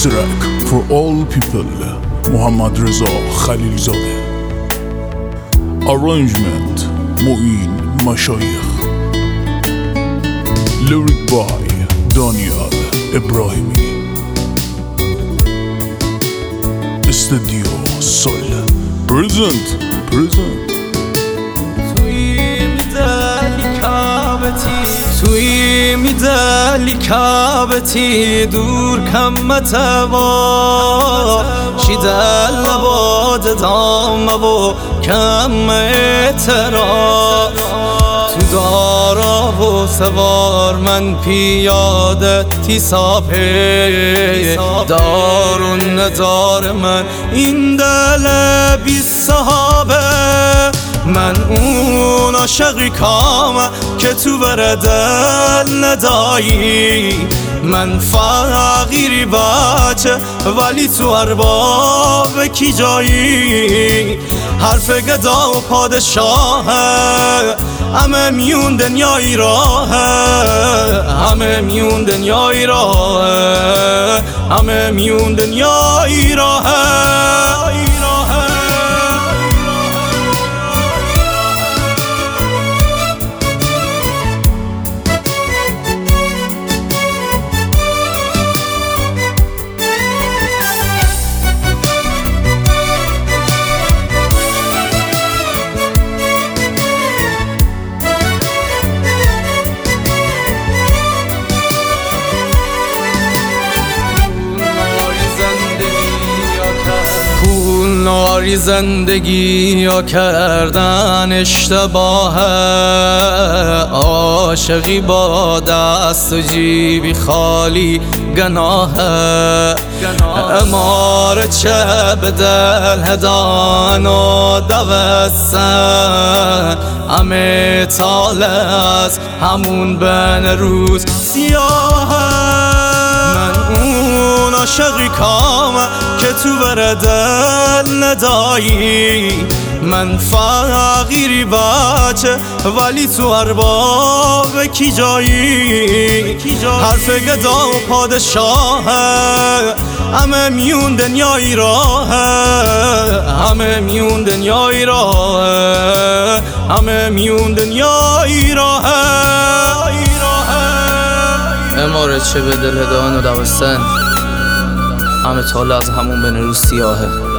This track for all people. Muhammad Reza Khalilzadeh. Arrangement Mu'in Mashayikh. Lyric by Daniel Ibrahimi. Studio Sol. Present. توی میدلی کعبتی دور کم متوا چی دل نباد دامه و کم اعتراف تو دارا و سوار من پیاده تی ساپه دارون ندار من این دل بی صحابه من اون عاشقی کامه که تو بر دل ندایی من فقیری بچه ولی تو ارباب کی جایی حرف گدا و پادشاهه همه میون دنیایی راهه همه میون دنیایی راهه همه میون دنیایی راهه ناری زندگی یا کردن اشتباهه عاشقی با دست و جیبی خالی گناهه امار چه به دل هدان و دوستن همه تاله از همون بین روز سیاهه من اون عاشقی کامه که تو بر دل ندایی من فقیری بچه ولی تو ارباب کی جایی حرف گدا و پادشاهه همه میون دنیایی راهه همه میون دنیایی راهه همه میون دنیایی راهه اماره چه به دل هدایان و دوستن همه تاله از همون بین روز سیاهه